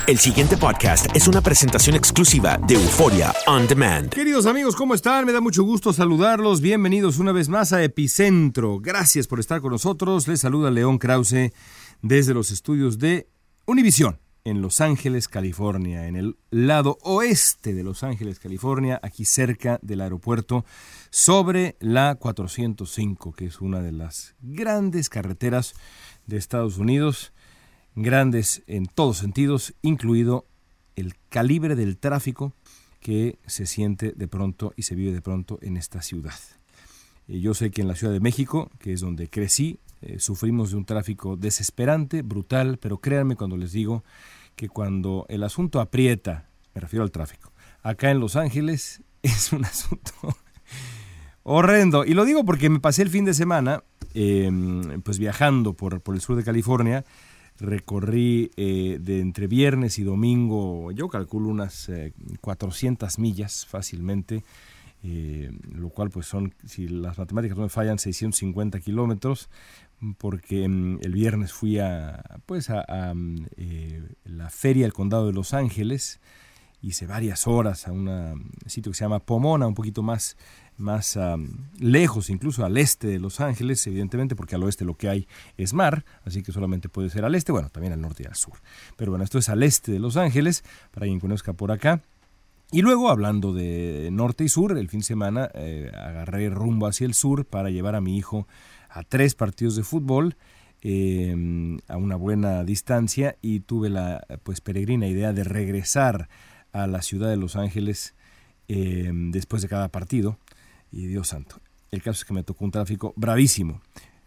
El siguiente podcast es una presentación exclusiva de Euforia On Demand. Queridos amigos, ¿cómo están? Me da mucho gusto saludarlos. Bienvenidos una vez más a Epicentro. Gracias por estar con nosotros. Les saluda León Krause desde los estudios de Univisión en Los Ángeles, California, en el lado oeste de Los Ángeles, California, aquí cerca del aeropuerto, sobre la 405, que es una de las grandes carreteras de Estados Unidos. Grandes en todos sentidos, incluido el calibre del tráfico que se siente de pronto y se vive de pronto en esta ciudad. Yo sé que en la Ciudad de México, que es donde crecí, sufrimos de un tráfico desesperante, brutal, pero créanme cuando les digo que cuando el asunto aprieta, me refiero al tráfico, acá en Los Ángeles es un asunto horrendo. Y lo digo porque me pasé el fin de semana pues viajando por el sur de California. Recorrí de entre viernes y domingo, yo calculo unas 400 millas fácilmente, lo cual pues son, si las matemáticas no me fallan, 650 kilómetros, porque el viernes fui a la feria del condado de Los Ángeles. Hice varias horas a un sitio que se llama Pomona, un poquito más lejos, incluso al este de Los Ángeles, evidentemente, porque al oeste lo que hay es mar, así que solamente puede ser al este, bueno, también al norte y al sur. Pero bueno, esto es al este de Los Ángeles, para quien conozca por acá. Y luego, hablando de norte y sur, el fin de semana agarré rumbo hacia el sur para llevar a mi hijo a 3 partidos de fútbol, a una buena distancia, y tuve la peregrina idea de regresar a la ciudad de Los Ángeles después de cada partido. Y Dios santo, el caso es que me tocó un tráfico bravísimo.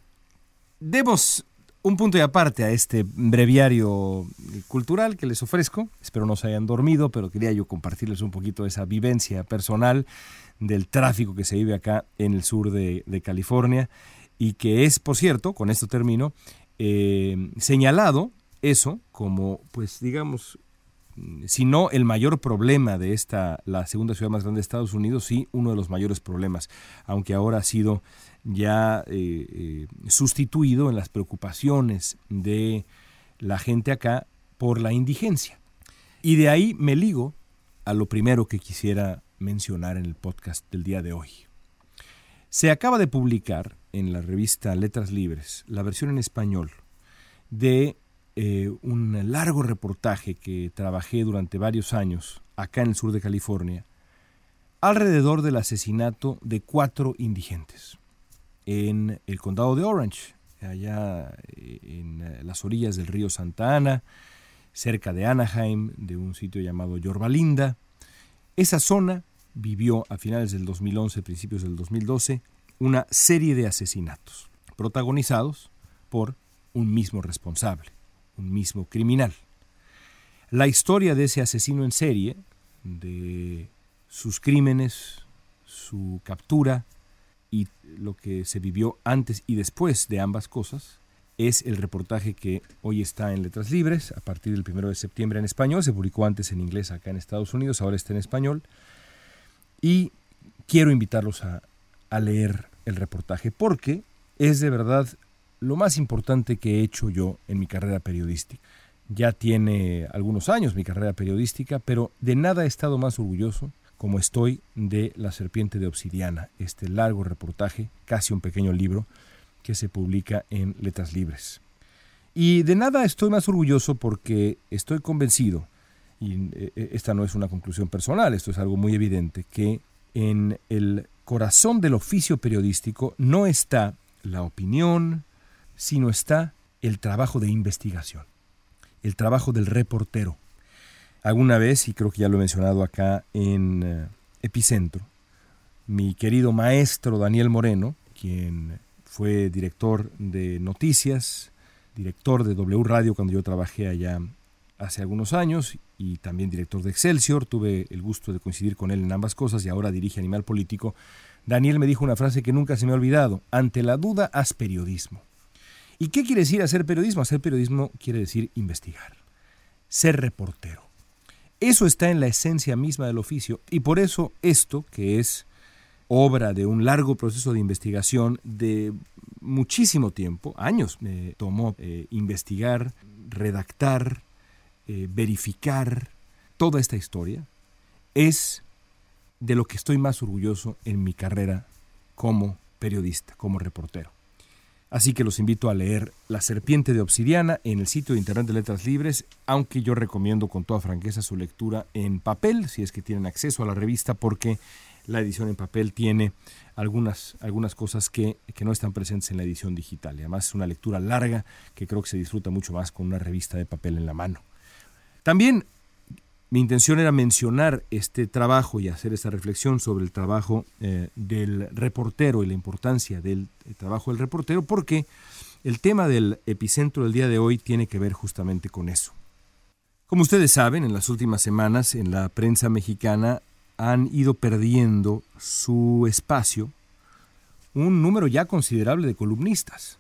Demos un punto y aparte a este breviario cultural que les ofrezco. Espero no se hayan dormido, pero quería yo compartirles un poquito de esa vivencia personal del tráfico que se vive acá en el sur de California, y que es, por cierto, con esto termino, señalado eso como, pues digamos, si no el mayor problema de la segunda ciudad más grande de Estados Unidos, sí uno de los mayores problemas, aunque ahora ha sido ya sustituido en las preocupaciones de la gente acá por la indigencia. Y de ahí me ligo a lo primero que quisiera mencionar en el podcast del día de hoy. Se acaba de publicar en la revista Letras Libres la versión en español de un largo reportaje que trabajé durante varios años acá en el sur de California alrededor del asesinato de 4 indigentes en el condado de Orange, allá en las orillas del río Santa Ana, cerca de Anaheim, de un sitio llamado Yorba Linda. Esa zona vivió a finales del 2011, principios del 2012, una serie de asesinatos protagonizados por un mismo responsable, un mismo criminal. La historia de ese asesino en serie, de sus crímenes, su captura y lo que se vivió antes y después de ambas cosas, es el reportaje que hoy está en Letras Libres, a partir del 1 de septiembre en español. Se publicó antes en inglés acá en Estados Unidos, ahora está en español. Y quiero invitarlos a leer el reportaje, porque es de verdad lo más importante que he hecho yo en mi carrera periodística. Ya tiene algunos años mi carrera periodística, pero de nada he estado más orgulloso como estoy de La Serpiente de Obsidiana, este largo reportaje, casi un pequeño libro, que se publica en Letras Libres. Y de nada estoy más orgulloso porque estoy convencido, y esta no es una conclusión personal, esto es algo muy evidente, que en el corazón del oficio periodístico no está la opinión, sino está el trabajo de investigación, el trabajo del reportero. Alguna vez, y creo que ya lo he mencionado acá en Epicentro, mi querido maestro Daniel Moreno, quien fue director de noticias, director de W Radio cuando yo trabajé allá hace algunos años, y también director de Excelsior, tuve el gusto de coincidir con él en ambas cosas, y ahora dirige Animal Político. Daniel me dijo una frase que nunca se me ha olvidado: ante la duda, haz periodismo. ¿Y qué quiere decir hacer periodismo? Hacer periodismo quiere decir investigar, ser reportero. Eso está en la esencia misma del oficio, y por eso esto, que es obra de un largo proceso de investigación de muchísimo tiempo, años me tomó investigar, redactar, verificar toda esta historia, es de lo que estoy más orgulloso en mi carrera como periodista, como reportero. Así que los invito a leer La serpiente de obsidiana en el sitio de internet de Letras Libres, aunque yo recomiendo con toda franqueza su lectura en papel, si es que tienen acceso a la revista, porque la edición en papel tiene algunas cosas que no están presentes en la edición digital. Y además es una lectura larga que creo que se disfruta mucho más con una revista de papel en la mano. También mi intención era mencionar este trabajo y hacer esta reflexión sobre el trabajo del reportero y la importancia del trabajo del reportero, porque el tema del epicentro del día de hoy tiene que ver justamente con eso. Como ustedes saben, en las últimas semanas en la prensa mexicana han ido perdiendo su espacio un número ya considerable de columnistas.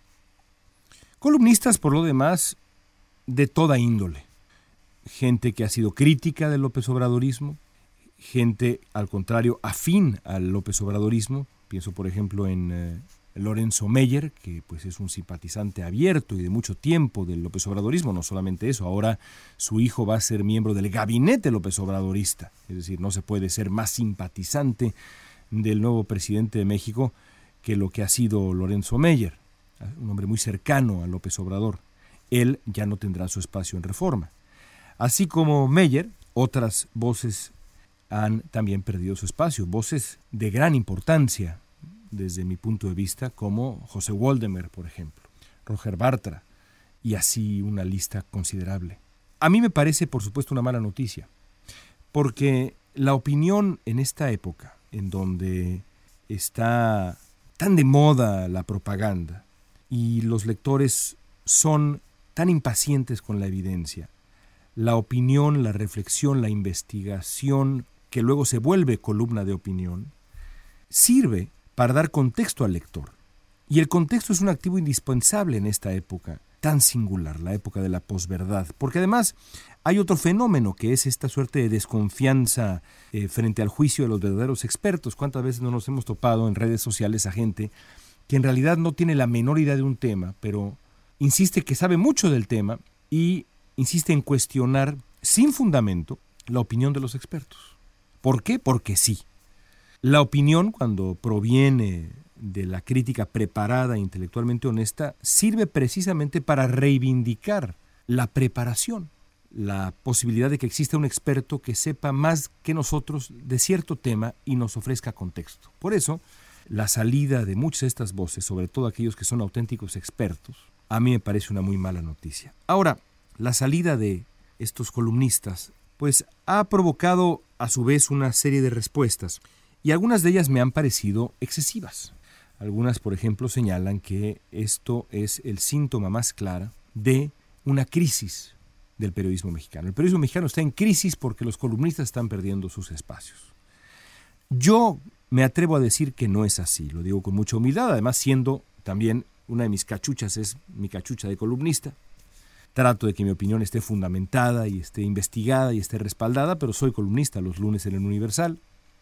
Columnistas, por lo demás, de toda índole. Gente que ha sido crítica del López Obradorismo, gente, al contrario, afín al López Obradorismo. Pienso, por ejemplo, en Lorenzo Meyer, que pues es un simpatizante abierto y de mucho tiempo del López Obradorismo. No solamente eso, ahora su hijo va a ser miembro del gabinete López Obradorista. Es decir, no se puede ser más simpatizante del nuevo presidente de México que lo que ha sido Lorenzo Meyer, un hombre muy cercano a López Obrador. Él ya no tendrá su espacio en Reforma. Así como Meyer, otras voces han también perdido su espacio, voces de gran importancia desde mi punto de vista, como José Waldemar, por ejemplo, Roger Bartra, y así una lista considerable. A mí me parece, por supuesto, una mala noticia, porque la opinión en esta época, en donde está tan de moda la propaganda y los lectores son tan impacientes con la evidencia, la opinión, la reflexión, la investigación, que luego se vuelve columna de opinión, sirve para dar contexto al lector. Y el contexto es un activo indispensable en esta época tan singular, la época de la posverdad, porque además hay otro fenómeno que es esta suerte de desconfianza frente al juicio de los verdaderos expertos. ¿Cuántas veces no nos hemos topado en redes sociales a gente que en realidad no tiene la menor idea de un tema, pero insiste que sabe mucho del tema y insiste en cuestionar sin fundamento la opinión de los expertos? ¿Por qué? Porque sí. La opinión, cuando proviene de la crítica preparada e intelectualmente honesta, sirve precisamente para reivindicar la preparación, la posibilidad de que exista un experto que sepa más que nosotros de cierto tema y nos ofrezca contexto. Por eso, la salida de muchas de estas voces, sobre todo aquellos que son auténticos expertos, a mí me parece una muy mala noticia. Ahora, la salida de estos columnistas pues ha provocado a su vez una serie de respuestas y algunas de ellas me han parecido excesivas. Algunas, por ejemplo, señalan que esto es el síntoma más claro de una crisis del periodismo mexicano. El periodismo mexicano está en crisis porque los columnistas están perdiendo sus espacios. Yo me atrevo a decir que no es así, lo digo con mucha humildad, además siendo también una de mis cachuchas, es mi cachucha de columnista. Trato de que mi opinión esté fundamentada y esté investigada y esté respaldada, pero soy columnista los lunes en el Universal,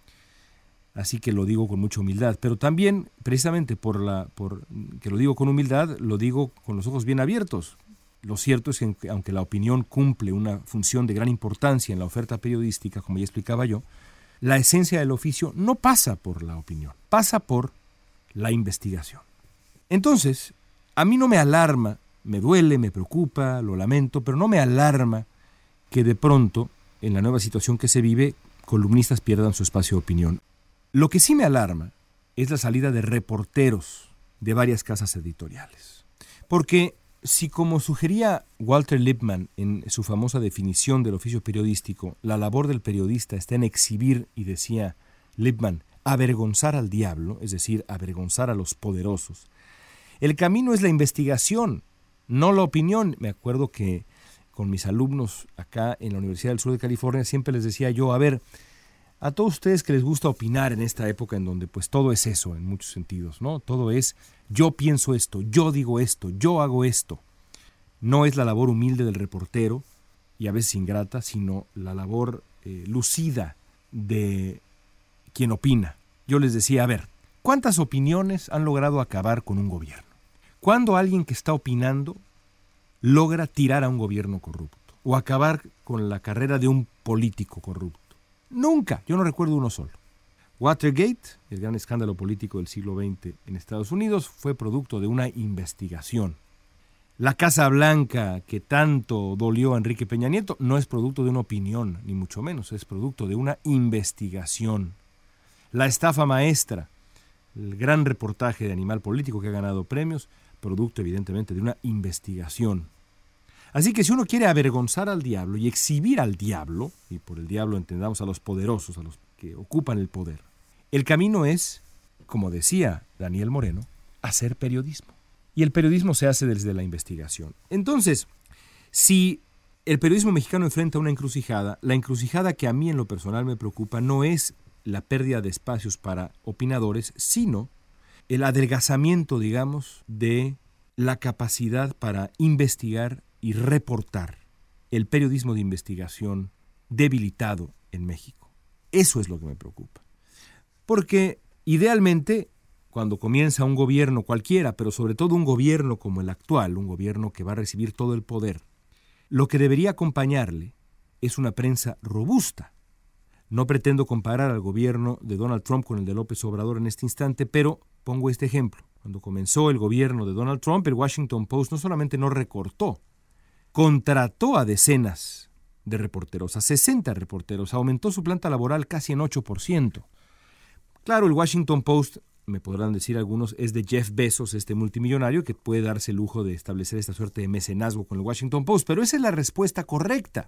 así que lo digo con mucha humildad. Pero también, precisamente por que lo digo con humildad, lo digo con los ojos bien abiertos. Lo cierto es que aunque la opinión cumple una función de gran importancia en la oferta periodística, como ya explicaba yo, la esencia del oficio no pasa por la opinión, pasa por la investigación. Entonces, a mí no me alarma, me duele, me preocupa, lo lamento, pero no me alarma que de pronto, en la nueva situación que se vive, columnistas pierdan su espacio de opinión. Lo que sí me alarma es la salida de reporteros de varias casas editoriales. Porque si, como sugería Walter Lippmann en su famosa definición del oficio periodístico, la labor del periodista está en exhibir, y decía Lippmann, avergonzar al diablo, es decir, avergonzar a los poderosos, el camino es la investigación, no la opinión. Me acuerdo que con mis alumnos acá en la Universidad del Sur de California siempre les decía yo, a ver, a todos ustedes que les gusta opinar en esta época en donde pues todo es eso en muchos sentidos, ¿no? Todo es yo pienso esto, yo digo esto, yo hago esto. No es la labor humilde del reportero y a veces ingrata, sino la labor lucida de quien opina. Yo les decía, a ver, ¿cuántas opiniones han logrado acabar con un gobierno? ¿Cuándo alguien que está opinando logra tirar a un gobierno corrupto? o acabar con la carrera de un político corrupto. Nunca, yo no recuerdo uno solo. Watergate, el gran escándalo político del siglo XX en Estados Unidos, fue producto de una investigación. La Casa Blanca, que tanto dolió a Enrique Peña Nieto, no es producto de una opinión, ni mucho menos, es producto de una investigación. La estafa maestra, el gran reportaje de Animal Político que ha ganado premios, producto evidentemente de una investigación. Así que si uno quiere avergonzar al diablo y exhibir al diablo, y por el diablo entendamos a los poderosos, a los que ocupan el poder, el camino es, como decía Daniel Moreno, hacer periodismo. Y el periodismo se hace desde la investigación. Entonces, si el periodismo mexicano enfrenta una encrucijada, la encrucijada que a mí en lo personal me preocupa no es la pérdida de espacios para opinadores, sino el adelgazamiento, digamos, de la capacidad para investigar y reportar, el periodismo de investigación debilitado en México. Eso es lo que me preocupa. Porque idealmente, cuando comienza un gobierno cualquiera, pero sobre todo un gobierno como el actual, un gobierno que va a recibir todo el poder, lo que debería acompañarle es una prensa robusta. No pretendo comparar al gobierno de Donald Trump con el de López Obrador en este instante, pero pongo este ejemplo. Cuando comenzó el gobierno de Donald Trump, el Washington Post no solamente no recortó, contrató a decenas de reporteros, a 60 reporteros, aumentó su planta laboral casi en 8%. Claro, el Washington Post, me podrán decir algunos, es de Jeff Bezos, este multimillonario que puede darse el lujo de establecer esta suerte de mecenazgo con el Washington Post, pero esa es la respuesta correcta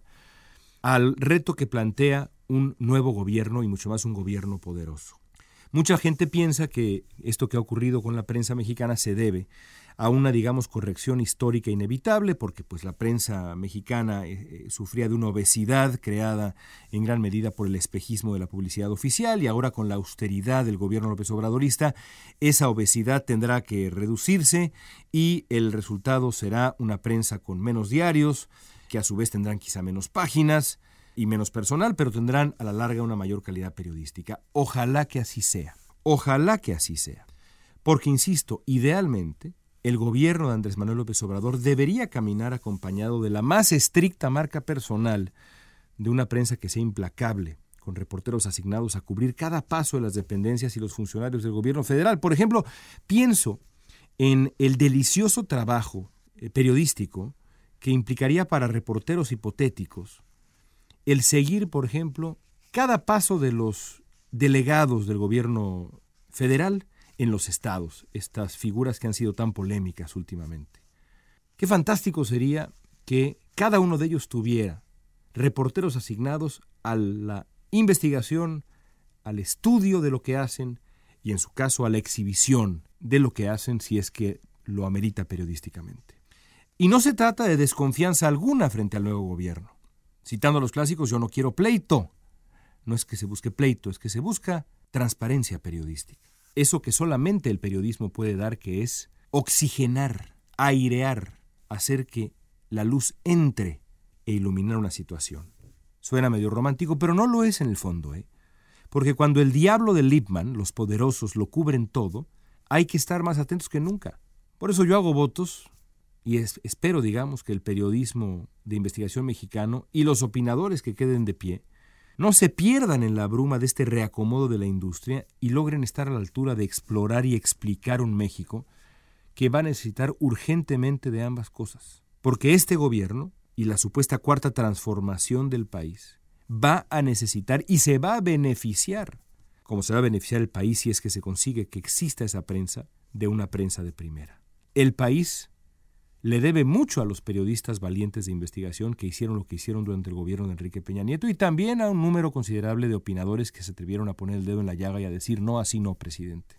al reto que plantea un nuevo gobierno y mucho más un gobierno poderoso. Mucha gente piensa que esto que ha ocurrido con la prensa mexicana se debe a una, digamos, corrección histórica inevitable, porque pues la prensa mexicana sufría de una obesidad creada en gran medida por el espejismo de la publicidad oficial, y ahora con la austeridad del gobierno López Obradorista, esa obesidad tendrá que reducirse y el resultado será una prensa con menos diarios, que a su vez tendrán quizá menos páginas y menos personal, pero tendrán a la larga una mayor calidad periodística. Ojalá que así sea. Ojalá que así sea. Porque, insisto, idealmente, el gobierno de Andrés Manuel López Obrador debería caminar acompañado de la más estricta marca personal de una prensa que sea implacable, con reporteros asignados a cubrir cada paso de las dependencias y los funcionarios del gobierno federal. Por ejemplo, pienso en el delicioso trabajo periodístico que implicaría para reporteros hipotéticos el seguir, por ejemplo, cada paso de los delegados del gobierno federal en los estados, estas figuras que han sido tan polémicas últimamente. Qué fantástico sería que cada uno de ellos tuviera reporteros asignados a la investigación, al estudio de lo que hacen y, en su caso, a la exhibición de lo que hacen si es que lo amerita periodísticamente. Y no se trata de desconfianza alguna frente al nuevo gobierno. Citando a los clásicos, yo no quiero pleito. No es que se busque pleito, es que se busca transparencia periodística. Eso que solamente el periodismo puede dar, que es oxigenar, airear, hacer que la luz entre e iluminar una situación. Suena medio romántico, pero no lo es en el fondo, Porque cuando el diablo de Lippmann, los poderosos, lo cubren todo, hay que estar más atentos que nunca. Por eso yo hago votos y espero, digamos, que el periodismo de investigación mexicano y los opinadores que queden de pie no se pierdan en la bruma de este reacomodo de la industria y logren estar a la altura de explorar y explicar un México que va a necesitar urgentemente de ambas cosas. Porque este gobierno y la supuesta cuarta transformación del país va a necesitar y se va a beneficiar, como se va a beneficiar el país si es que se consigue que exista esa prensa, de una prensa de primera. El país le debe mucho a los periodistas valientes de investigación que hicieron lo que hicieron durante el gobierno de Enrique Peña Nieto y también a un número considerable de opinadores que se atrevieron a poner el dedo en la llaga y a decir no, así no, presidente,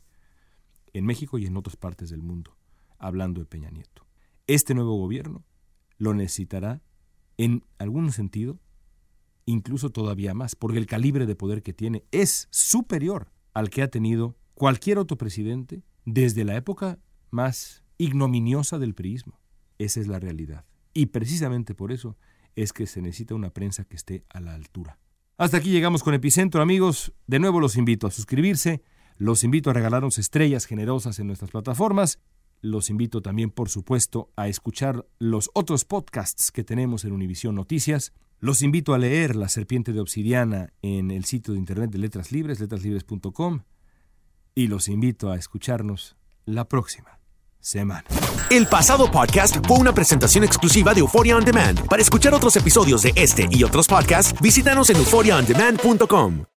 en México y en otras partes del mundo, hablando de Peña Nieto. Este nuevo gobierno lo necesitará en algún sentido, incluso todavía más, porque el calibre de poder que tiene es superior al que ha tenido cualquier otro presidente desde la época más ignominiosa del priismo. Esa es la realidad. Y precisamente por eso es que se necesita una prensa que esté a la altura. Hasta aquí llegamos con Epicentro, amigos. De nuevo los invito a suscribirse, los invito a regalarnos estrellas generosas en nuestras plataformas Los invito también, por supuesto, a escuchar los otros podcasts que tenemos en Univisión Noticias. Los invito a leer La Serpiente de Obsidiana en el sitio de internet de Letras Libres, letraslibres.com. Y los invito a escucharnos la próxima semana. El pasado podcast fue una presentación exclusiva de Euphoria On Demand. Para escuchar otros episodios de este y otros podcasts, visítanos en euphoriaondemand.com.